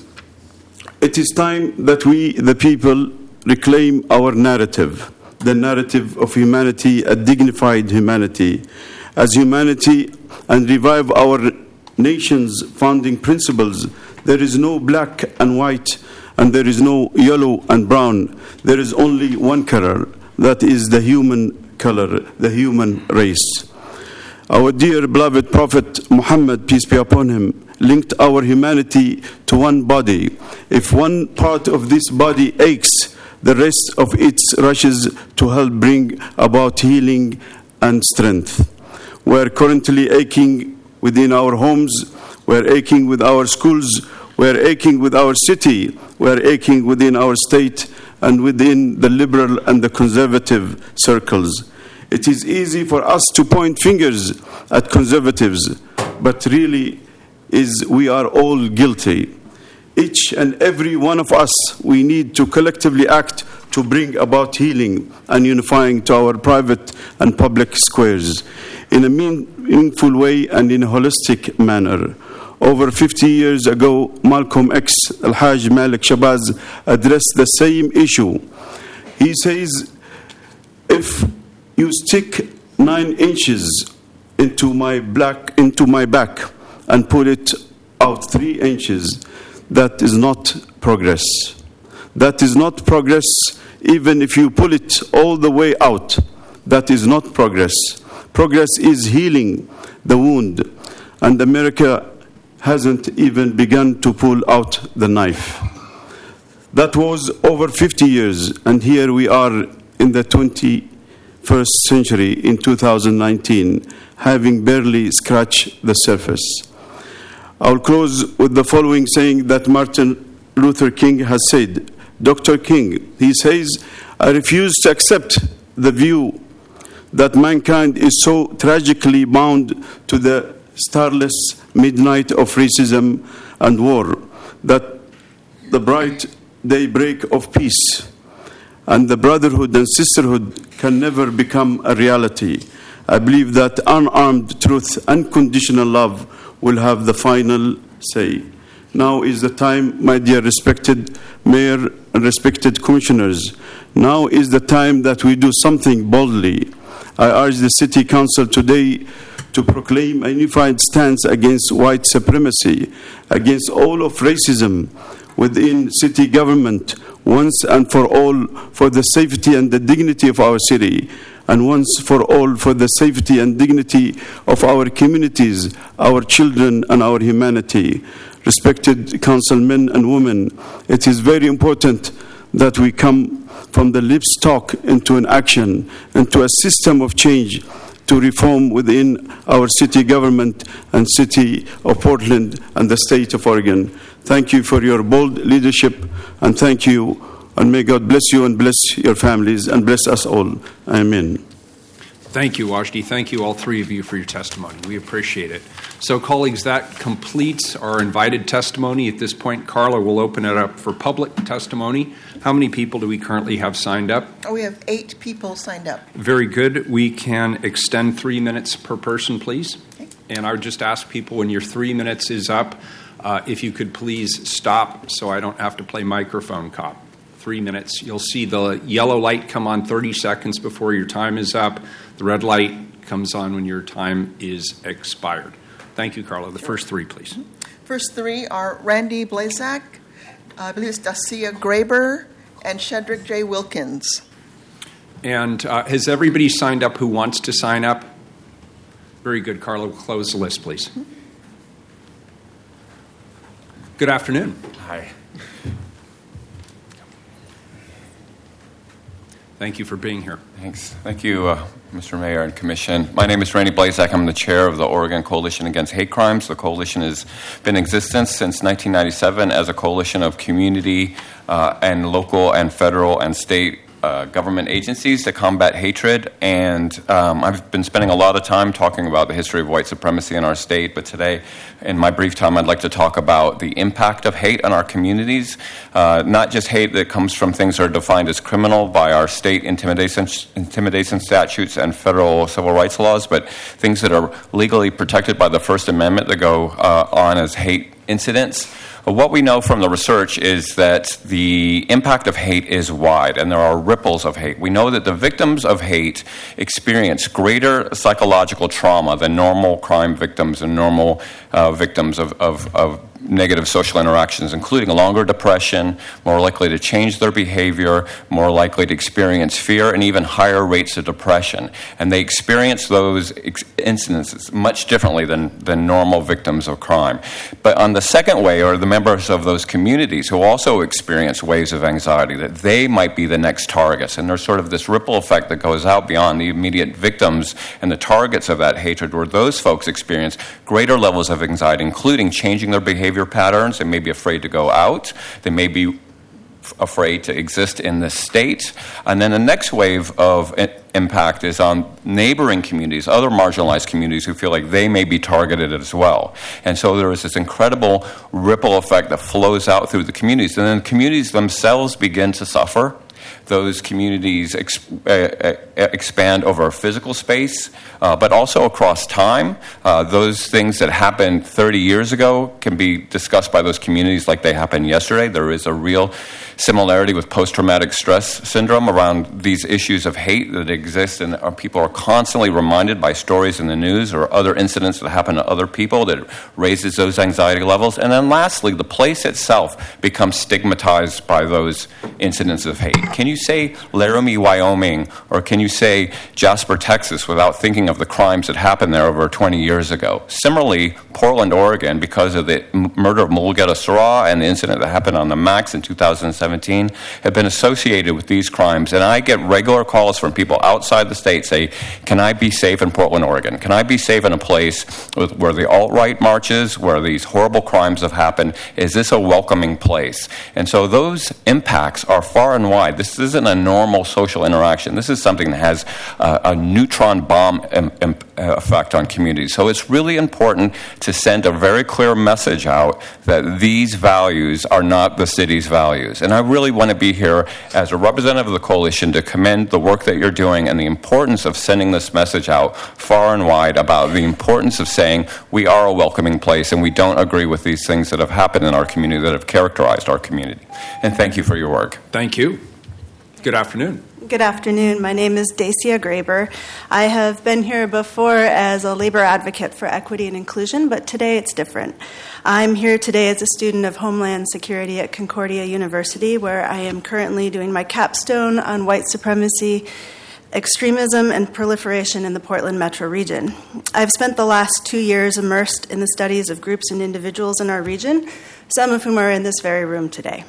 L: it is time that we, the people, reclaim our narrative, the narrative of humanity, a dignified humanity, as humanity, and revive our nation's founding principles. There is no black and white, and there is no yellow and brown. There is only one color, that is the human color, the human race. Our dear beloved Prophet Muhammad, peace be upon him, linked our humanity to one body. If one part of this body aches, the rest of it rushes to help bring about healing and strength. We are currently aching within our homes, we are aching with our schools, we are aching with our city, we are aching within our state and within the liberal and the conservative circles. It is easy for us to point fingers at conservatives, but really is we are all guilty. Each and every one of us, we need to collectively act to bring about healing and unifying to our private and public squares in a meaningful way and in a holistic manner. Over fifty years ago, Malcolm X, Al-Haj Malik Shabazz, addressed the same issue. He says, if you stick nine inches into my black into my back and pull it out three inches, that is not progress. That is not progress. Even if you pull it all the way out, that is not progress. Progress is healing the wound, and America hasn't even begun to pull out the knife. That was over fifty years, and here we are in the twenty-first century in two thousand nineteen, having barely scratched the surface. I'll close with the following saying that Martin Luther King has said. Doctor King, he says, I refuse to accept the view that mankind is so tragically bound to the starless midnight of racism and war, that the bright daybreak of peace and the brotherhood and sisterhood can never become a reality. I believe that unarmed truth, unconditional love will have the final say. Now is the time, my dear respected mayor and respected commissioners, now is the time that we do something boldly. I urge the city council today to proclaim a unified stance against white supremacy, against all of racism within city government, once and for all, for the safety and the dignity of our city, and once for all for the safety and dignity of our communities, our children, and our humanity. Respected councilmen and women, it is very important that we come from the lips talk into an action, into a system of change to reform within our city government and city of Portland and the state of Oregon. Thank you for your bold leadership, and thank you, and may God bless you and bless your families and bless us all. Amen.
A: Thank you, Wajdi. Thank you, all three of you, for your testimony. We appreciate it. So, colleagues, that completes our invited testimony. At this point, Carla will open it up for public testimony. How many people do we currently have signed up?
B: Oh, we have eight people signed up.
A: Very good. We can extend three minutes per person, please. Okay. And I would just ask people, when your three minutes is up, uh, if you could please stop so I don't have to play microphone cop. Three minutes. You'll see the yellow light come on thirty seconds before your time is up. The red light comes on when your time is expired. Thank you, Carla. The first three, please.
B: First three are Randy Blazak, I believe it's Dacia Graber, and Shedrick J. Wilkins.
A: And uh, has everybody signed up who wants to sign up? Very good. Carla, we'll close the list, please. Good afternoon.
M: Hi.
A: Thank you for being here.
M: Thanks. Thank you, uh, Mister Mayor and Commission. My name is Randy Blazak. I'm the chair of the Oregon Coalition Against Hate Crimes. The coalition has been in existence since nineteen ninety-seven as a coalition of community uh, and local and federal and state Uh, government agencies to combat hatred, and um, I've been spending a lot of time talking about the history of white supremacy in our state, but today, in my brief time, I'd like to talk about the impact of hate on our communities, uh, not just hate that comes from things that are defined as criminal by our state intimidation, intimidation statutes and federal civil rights laws, but things that are legally protected by the First Amendment that go uh, on as hate incidents. What we know from the research is that the impact of hate is wide, and there are ripples of hate. We know that the victims of hate experience greater psychological trauma than normal crime victims and normal uh, victims of, of, of negative social interactions, including longer depression, more likely to change their behavior, more likely to experience fear, and even higher rates of depression. And they experience those ex- incidences much differently than, than normal victims of crime. But on the second way are the members of those communities who also experience waves of anxiety, that they might be the next targets. And there's sort of this ripple effect that goes out beyond the immediate victims and the targets of that hatred, where those folks experience greater levels of anxiety, including changing their behavior patterns. They may be afraid to go out. They may be f- afraid to exist in this state. And then the next wave of I- impact is on neighboring communities, other marginalized communities who feel like they may be targeted as well. And so there is this incredible ripple effect that flows out through the communities. And then communities themselves begin to suffer. Those communities ex- uh, expand over physical space, uh, but also across time. Uh, those things that happened thirty years ago can be discussed by those communities like they happened yesterday. There is a real similarity with post-traumatic stress syndrome around these issues of hate that exist, and our people are constantly reminded by stories in the news or other incidents that happen to other people that raises those anxiety levels. And then lastly, the place itself becomes stigmatized by those incidents of hate. Can you say Laramie, Wyoming, or can you say Jasper, Texas, without thinking of the crimes that happened there over twenty years ago? Similarly, Portland, Oregon, because of the m- murder of Mulugeta Sarah and the incident that happened on the Max in two thousand seventeen, have been associated with these crimes. And I get regular calls from people outside the state say, can I be safe in Portland, Oregon? Can I be safe in a place with, where the alt-right marches, where these horrible crimes have happened? Is this a welcoming place? And so those impacts are far and wide. This isn't a normal social interaction. This is something that has uh, a neutron bomb im- im- effect on communities. So it's really important to send a very clear message out that these values are not the city's values. And I really want to be here as a representative of the coalition to commend the work that you're doing and the importance of sending this message out far and wide about the importance of saying we are a welcoming place and we don't agree with these things that have happened in our community that have characterized our community. And thank you for your work.
A: Thank you. Good afternoon.
N: Good afternoon. My name is Dacia Graber. I have been here before as a labor advocate for equity and inclusion, but today it's different. I'm here today as a student of Homeland Security at Concordia University, where I am currently doing my capstone on white supremacy, extremism, and proliferation in the Portland metro region. I've spent the last two years immersed in the studies of groups and individuals in our region, some of whom are in this very room today.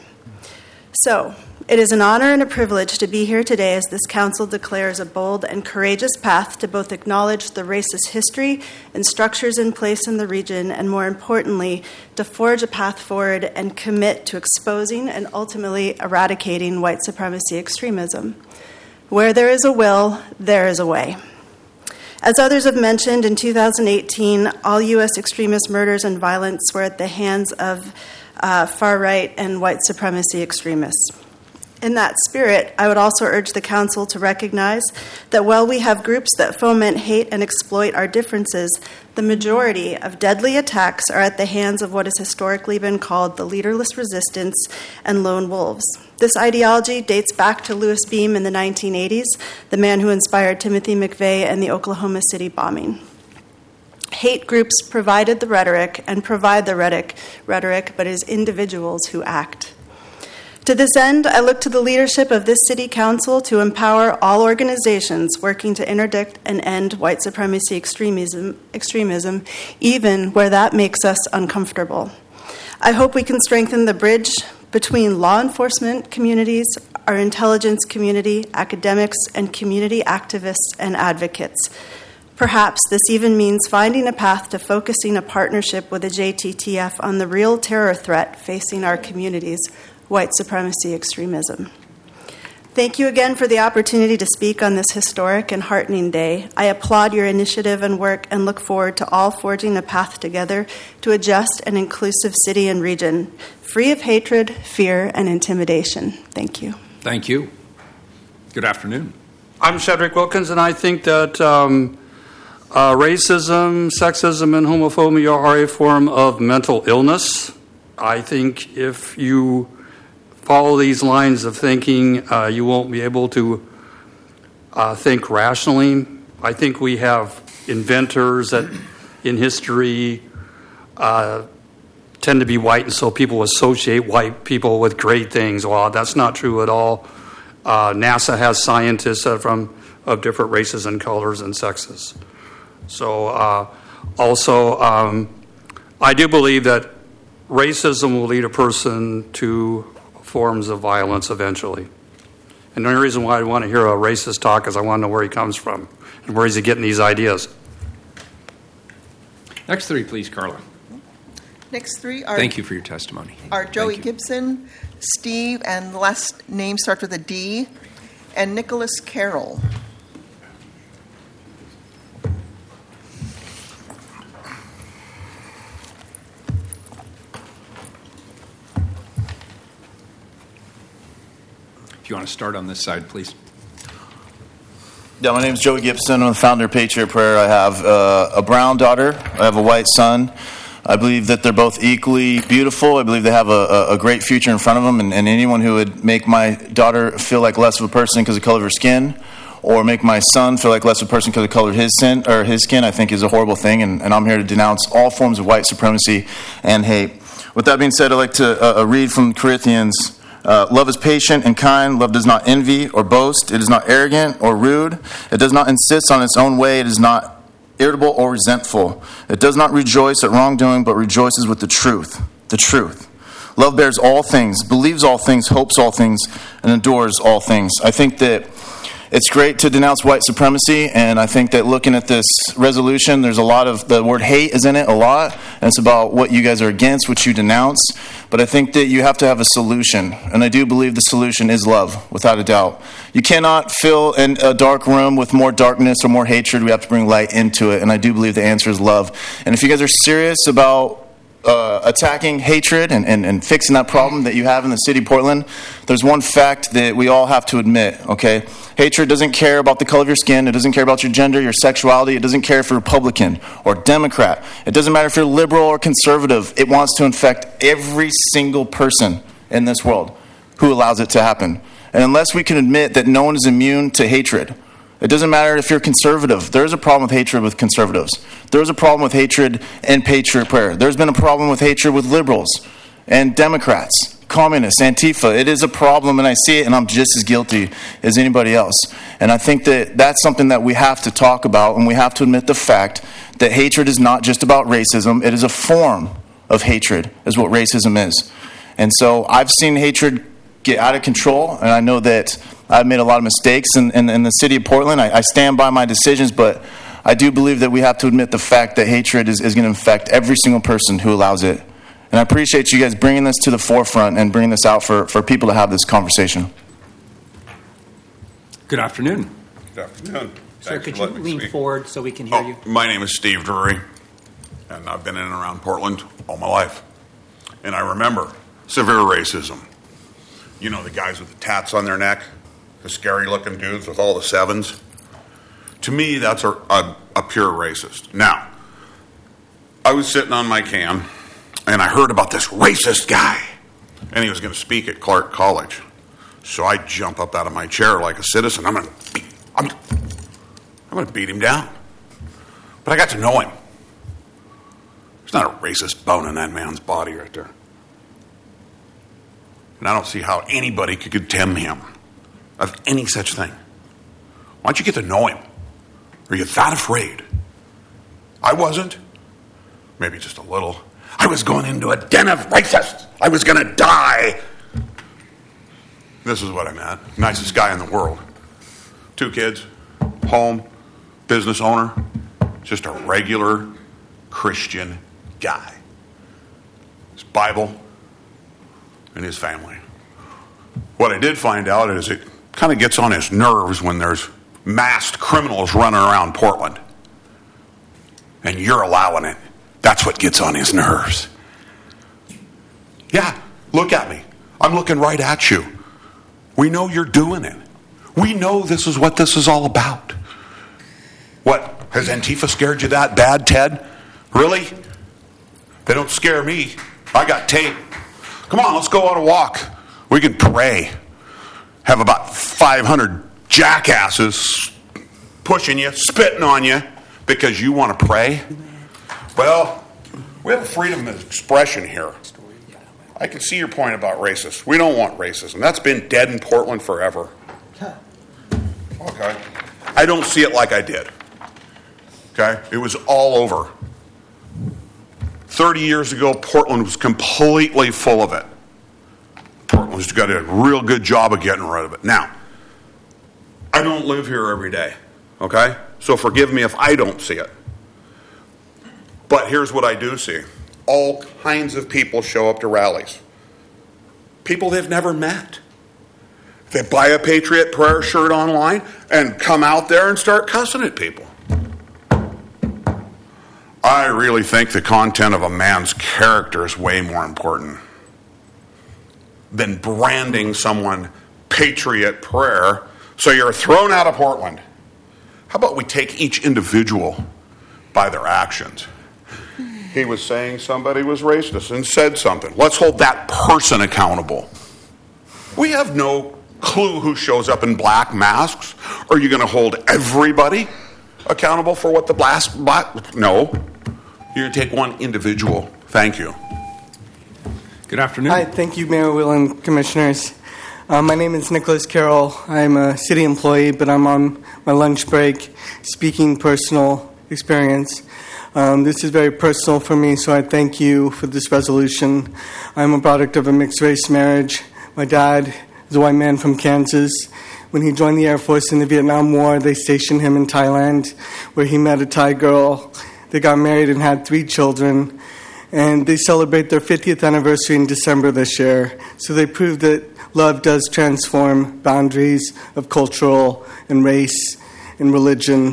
N: So, it is an honor and a privilege to be here today as this council declares a bold and courageous path to both acknowledge the racist history and structures in place in the region, and more importantly, to forge a path forward and commit to exposing and ultimately eradicating white supremacy extremism. Where there is a will, there is a way. As others have mentioned, in two thousand eighteen, all U S extremist murders and violence were at the hands of uh, far-right and white supremacy extremists. In that spirit, I would also urge the Council to recognize that while we have groups that foment hate and exploit our differences, the majority of deadly attacks are at the hands of what has historically been called the leaderless resistance and lone wolves. This ideology dates back to Louis Beam in the nineteen eighties, the man who inspired Timothy McVeigh and the Oklahoma City bombing. Hate groups provided the rhetoric and provide the rhetoric, rhetoric, but it is individuals who act. To this end, I look to the leadership of this City Council to empower all organizations working to interdict and end white supremacy extremism, extremism, even where that makes us uncomfortable. I hope we can strengthen the bridge between law enforcement communities, our intelligence community, academics, and community activists and advocates. Perhaps this even means finding a path to focusing a partnership with the J T T F on the real terror threat facing our communities, white supremacy extremism. Thank you again for the opportunity to speak on this historic and heartening day. I applaud your initiative and work and look forward to all forging a path together to a just and inclusive city and region, free of hatred, fear, and intimidation. Thank you.
A: Thank you. Good afternoon.
O: I'm Shedrick Wilkins, and I think that um, uh, racism, sexism, and homophobia are a form of mental illness. I think if you follow these lines of thinking, uh, you won't be able to uh, think rationally. I think we have inventors that in history uh, tend to be white, and so people associate white people with great things. Well, that's not true at all. Uh, NASA has scientists uh, from of different races and colors and sexes. So uh, also, um, I do believe that racism will lead a person to forms of violence eventually. And the only reason why I want to hear a racist talk is I want to know where he comes from and where is he getting these ideas.
A: Next three, please, Carla.
B: Next three are...
A: Thank you for your testimony.
B: Are Joey Gibson, Steve, and the last name starts with a D, and Nicholas Carroll.
A: If you want to start on this side, please.
P: Yeah, my name is Joey Gibson. I'm the founder of Patriot Prayer. I have uh, a brown daughter. I have a white son. I believe that they're both equally beautiful. I believe they have a, a great future in front of them, and, and anyone who would make my daughter feel like less of a person because of the color of her skin, or make my son feel like less of a person because of the color of his sin or his skin, I think is a horrible thing, and, and I'm here to denounce all forms of white supremacy and hate. With that being said, I'd like to uh, read from Corinthians. Uh, love is patient and kind. Love does not envy or boast. It is not arrogant or rude. It does not insist on its own way. It is not irritable or resentful. It does not rejoice at wrongdoing, but rejoices with the truth. The truth. Love bears all things, believes all things, hopes all things, and endures all things. I think that it's great to denounce white supremacy, and I think that looking at this resolution, there's a lot of, the word hate is in it a lot, and it's about what you guys are against, what you denounce, but I think that you have to have a solution, and I do believe the solution is love, without a doubt. You cannot fill in a dark room with more darkness or more hatred. We have to bring light into it, and I do believe the answer is love. And if you guys are serious about Uh, attacking hatred and, and, and fixing that problem that you have in the city of Portland, there's one fact that we all have to admit, okay? Hatred doesn't care about the color of your skin. It doesn't care about your gender, your sexuality. It doesn't care if you're Republican or Democrat. It doesn't matter if you're liberal or conservative. It wants to infect every single person in this world who allows it to happen. And unless we can admit that no one is immune to hatred, it doesn't matter if you're conservative. There's a problem with hatred with conservatives. There's a problem with hatred in Patriot Prayer. There's been a problem with hatred with liberals and Democrats, communists, Antifa. It is a problem, and I see it, and I'm just as guilty as anybody else. And I think that that's something that we have to talk about, and we have to admit the fact that hatred is not just about racism. It is a form of hatred, is what racism is. And so I've seen hatred get out of control, and I know that I've made a lot of mistakes in, in, in the city of Portland. I, I stand by my decisions, but I do believe that we have to admit the fact that hatred is, is going to infect every single person who allows it. And I appreciate you guys bringing this to the forefront and bringing this out for, for people to have this conversation.
A: Good afternoon.
Q: Good afternoon.
E: Sir,
Q: Thanks
E: could
Q: for
E: you
Q: letting me
E: lean
Q: speak.
E: forward so we can hear
Q: Oh,
E: you?
Q: my name is Steve Drury, and I've been in and around Portland all my life. And I remember severe racism. You know, the guys with the tats on their neck, the scary-looking dudes with all the sevens. To me, that's a, a, a pure racist. Now, I was sitting on my cam, and I heard about this racist guy, and he was going to speak at Clark College. So I jump up out of my chair like a citizen. I'm going to beat, I'm, I'm going to beat him down. But I got to know him. There's not a racist bone in that man's body right there. And I don't see how anybody could condemn him of any such thing. Why don't you get to know him? Are you that afraid? I wasn't. Maybe just a little. I was going into a den of racists. I was going to die This is what I meant. Nicest guy in the world. Two kids, home, business owner, just a regular Christian guy. His Bible and his family. What I did find out is it kind of gets on his nerves when there's masked criminals running around Portland. And you're allowing it. That's what gets on his nerves. Yeah, look at me. I'm looking right at you. We know you're doing it. We know this is what this is all about. What? Has Antifa scared you that bad, Ted? Really? They don't scare me. I got tape. Come on, let's go on a walk. We can pray. Have about five hundred jackasses pushing you, spitting on you because you want to pray. Well, we have freedom of expression here. I can see your point about racist. We don't want racism. That's been dead in Portland forever. Okay. I don't see it like I did. Okay? It was all over. thirty years ago, Portland was completely full of it. Portland's got a real good job of getting rid of it. Now, I don't live here every day. Okay? So forgive me if I don't see it. But here's what I do see. All kinds of people show up to rallies. People they've never met. They buy a Patriot Prayer shirt online and come out there and start cussing at people. I really think the content of a man's character is way more important than branding someone Patriot Prayer so you're thrown out of Portland. How about we take each individual by their actions? He was saying somebody was racist and said something. Let's hold that person accountable. We have no clue who shows up in black masks. Are you going to hold everybody accountable for what the blast... black? No. You're going to take one individual. Thank you.
A: Good afternoon.
R: Hi, thank you, Mayor Will and Commissioners. Uh, my name is Nicholas Carroll. I'm a city employee, but I'm on my lunch break speaking personal experience. Um, this is very personal for me, so I thank you for this resolution. I'm a product of a mixed-race marriage. My dad is a white man from Kansas. When he joined the Air Force in the Vietnam War, they stationed him in Thailand, where he met a Thai girl. They got married and had three children, and they celebrate their fiftieth anniversary in December this year. So they proved that love does transform boundaries of cultural and race and religion.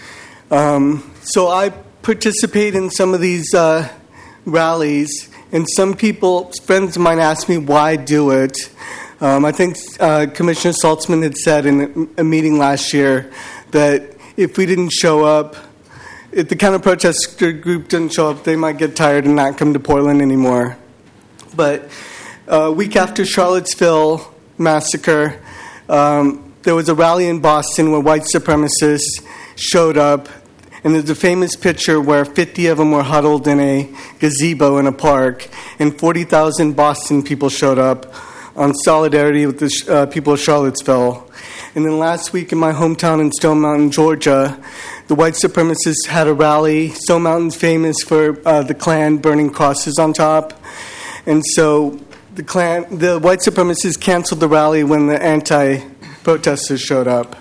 R: Um, so I participate in some of these uh, rallies, and some people, friends of mine, ask me why do it. Um, I think uh, Commissioner Saltzman had said in a meeting last year that if we didn't show up, if the counter-protest group didn't show up, they might get tired and not come to Portland anymore. But a week after Charlottesville massacre, um, there was a rally in Boston where white supremacists showed up. And there's a famous picture where fifty of them were huddled in a gazebo in a park, and forty thousand Boston people showed up on solidarity with the uh, people of Charlottesville. And then last week in my hometown in Stone Mountain, Georgia, the white supremacists had a rally. Stone Mountain's famous for uh, the Klan burning crosses on top. And so the Klan, the white supremacists canceled the rally when the anti-protesters showed up.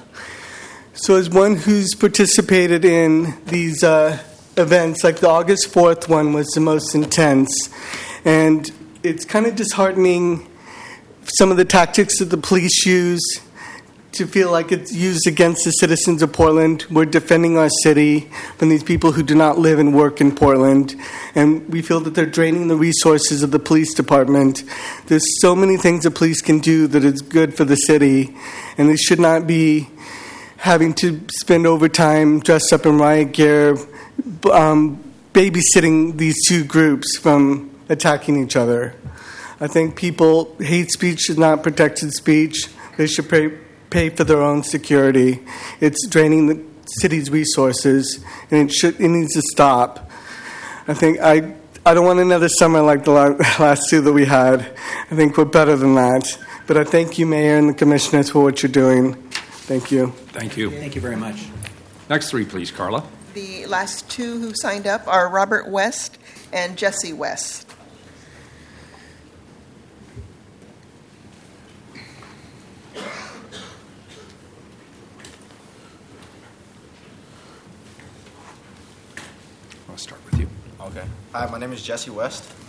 R: So as one who's participated in these uh, events, like the August fourth one was the most intense, and it's kind of disheartening some of the tactics that the police use to feel like it's used against the citizens of Portland. We're defending our city from these people who do not live and work in Portland, and we feel that they're draining the resources of the police department. There's so many things the police can do that is good for the city, and they should not be having to spend overtime dressed up in riot gear, um, babysitting these two groups from attacking each other. I think people, hate speech is not protected speech. They should pay, pay for their own security. It's draining the city's resources, and it should it needs to stop. I think I I don't want another summer like the last two that we had. I think we're better than that. But I thank you, Mayor, and the commissioners for what you're doing. Thank you.
A: Thank you.
E: Thank you very much.
A: Next three, please, Carla.
B: The last two who signed up are Robert West and Jesse West.
S: Hi, my name is Jesse West.